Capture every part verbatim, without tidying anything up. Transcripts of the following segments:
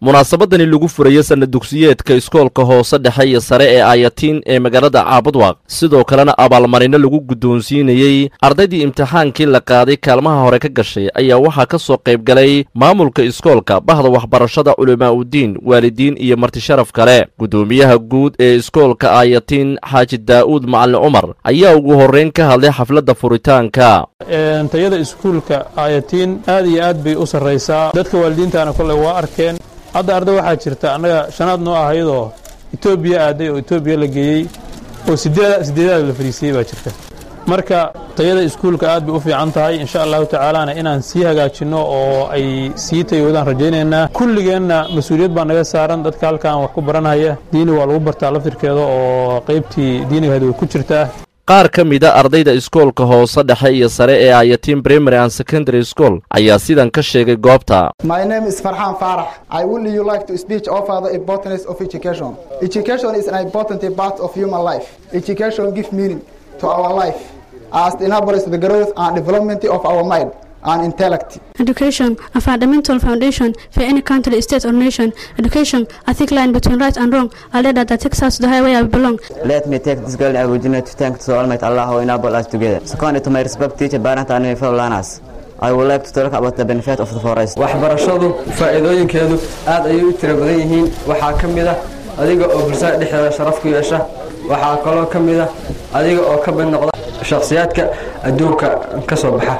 munaasabadani lagu furayo sanad dugsiyeedka iskoolka hoose dhexe iyo sare ee Ayatiin ee magaalada Caabudwaaq sidoo kalena abaalmarino lagu gudoonsiinayay ardaydii imtixaankii la qaaday kaalmaha hore ka gashay ayaa waxa ka soo qayb galay maamulka iskoolka bahda waxbarashada culumaa u diin waalidiin iyo marti sharaf kale gudoomiyaha guud ee iskoolka Ayatiin Xaaji Daawud Macalin Umar ayaa ugu horeyn ka hadlay xafladda furitaanka tayada iskoolka Ayatiin aad iyo aad bay u sareysaa dadka waalidiintaana kulay waa arkeen hadda arday waxaa jirta anaga shanaad noo ahaydo Itoobiya aaday oo Itoobiya la geeyay oo sideed sideedaad la fariisay baa jirta marka tayada iskoolka aad bay u fiican tahay insha Allah ta'ala inaan sii hagaajino oo ay sii tayoodaan rajaynayna kulligeena mas'uuliyad baa naga saaran dadka halkaan wax ku baranaya diini waa lagu bartaa laftirkeeda oo qaybtii diiniga haduu ku jirta qaar ka mid ah ardayda iskoolka hoose dhexe iyo sare ee Ayatiin Primary and Secondary School ayaa sidan ka sheegay goobta. My name is Farhan Farah. I would you like to speak over the importance of education. Education is an important part of human life. Education gives meaning to our life as it enables the growth and development of our mind and intellect. Education, a fundamental foundation for any country, state or nation. Education, a thick line between right and wrong, a ladder that takes us to the highway I belong. Let me take this girl opportunity to thank to Almighty Allah who enabled us together. Second, to my respect teacher, parent and fellow learners. I would like to talk about the benefit of the forest. waxbarashadu faa'iidooyinkeedu aad ayay u tiro badan yihiin waxa kamid ah adiga oo bulshada dhexdeeda sharaf ku yeesha waxa kaloo kamid ah adiga oo ka mid noqda shakhsiyaadka adduunka ka soo baxa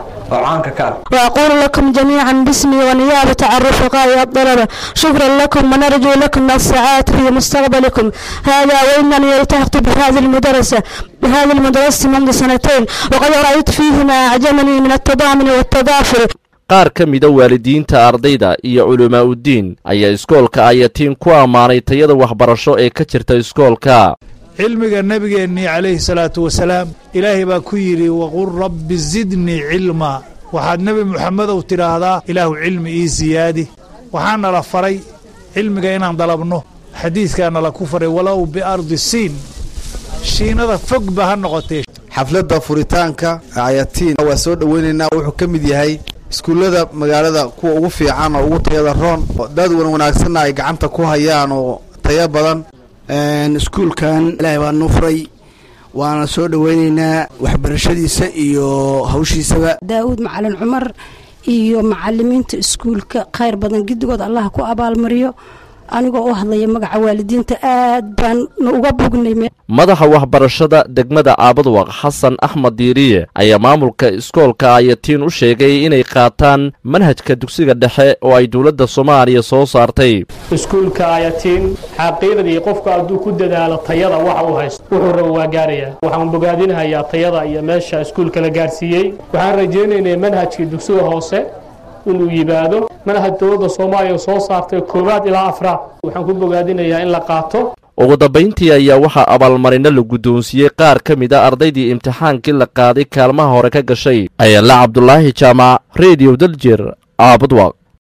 وأقول لكم جميعا باسمي ونيابة عن رفقائي الطلبة شكرا لكم ونرجو لكم السعادة في مستقبلكم هذا وإنني التحقت بهذه المدرسة بهذه المدرسة منذ سنتين وقد رأيت فيه ما أعجبني من التضامن والتضافر. qaar ka mid ah waalidiinta ardayda iyo culumaa u diin ayaa iskoolka Ayatiin ku amaanay tayada waxbarasho ee ka jirta iskoolka. علمك النبي عليه الصلاة والسلام إلهي باكيري وقل رب زدني علما وحد نبي محمد وترى هذا إله علم إيه زيادة وحنا لفري علمك إن ضلبنه حديث كان لكفر ولو بأرض السين شين هذا فوق بهالنقطة حفلة فوريتانكا Ayatiin وسود ويننا وحكم دي هاي سكول هذا مجال كو وفي عنا وطيا الرون داد وناقصنا يجعمت كو هيان وطيا بدن سكول كان لا ونفري وانا سود ويننا وحبرشديسا iyo hawshiisa Daawud Macalin Umar iyo macallimiinta iskuulka khayr badan gidigood Allah ku abaal mariyo anigoo u hadlaya magaca waalidiinta aad baan uga bognay madaxa waxbarashada degmada Caabudwaaq Xasan Axmed Diiriye ayaa maamulka iskoolka Ayatiin u sheegay inay qaataan manhajka dugsiga dhexe oo ay dawladda Soomaaliya soo saartay iskoolka Ayatiin xaqiiqdii qofka aduu ku dadaalo tayada waxa uu haysto wuxuu rabo waa gaaraya waxaan bogaadinayaa tayada iyo meesha iskoolka la gaarsiiyay waxaan rajaynaynaa manhajka dugsiga hoose inuu yimaado manhaj dawladda Soomaaliya soo saartay koobaad ilaa afraad waxaan ku bogaadinayaa in la qaato ugu dambeyntii ayaa waxa abaalmarino la gudoonsiyay qaar ka mid ah ardaydii imtixaankii la qaaday kaalmaha hore ka gashay ayaa la Cabdullaahi Jaamac Radio Daljir Caabudwaaq.